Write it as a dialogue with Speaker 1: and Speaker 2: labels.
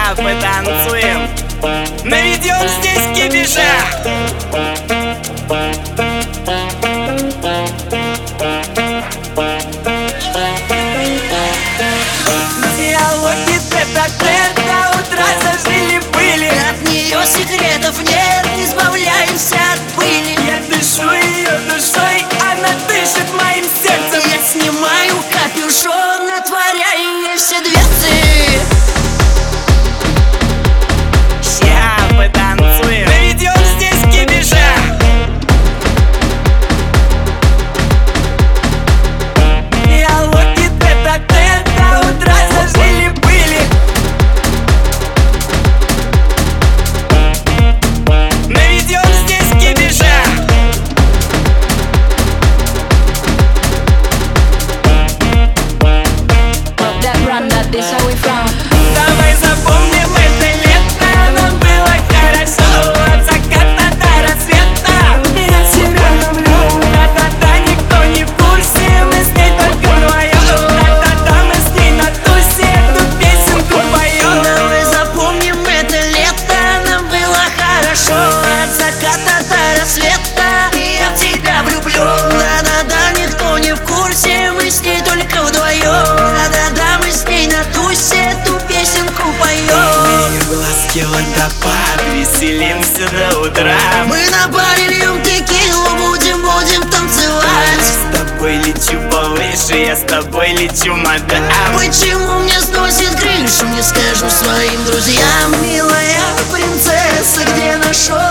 Speaker 1: Сейчас мы танцуем, наведем здесь кипиша. Диалоги тет-а-тет до утра зажили-были.
Speaker 2: От нее секретов нет, избавляемся от пыли.
Speaker 1: Я дышу ее душой, она дышит моим сердцем.
Speaker 2: Я снимаю капюшон, отворяю ей все дверцы.
Speaker 1: Сейчас мы танцуем, наведем здесь кипиша. Диалоги тет-а-тет до утра зажили-были. Наведем здесь кипиша.
Speaker 2: That run, that this how we from.
Speaker 1: Давай запомним это лето, нам было хорошо. От заката до рассвета я тебя люблю. Да-да-да, никто не в курсе, мы с ней только вдвоем. Да-да-да, мы с ней на тусе эту песенку поем.
Speaker 2: Давай запомним это лето, нам было хорошо. От заката до рассвета я в тебя влюблю. Да-да-да, никто не в курсе, мы с ней только вдвоем. Да-да-да, мы с ней на тусе эту песенку поем.
Speaker 1: В глазке водопад, веселимся до утра.
Speaker 2: Мы на баре льем текилу, будем танцевать.
Speaker 1: С тобой лечу повыше, я с тобой лечу, мадам.
Speaker 2: Почему мне сносит крышу, не скажу своим друзьям. Милая принцесса, где наш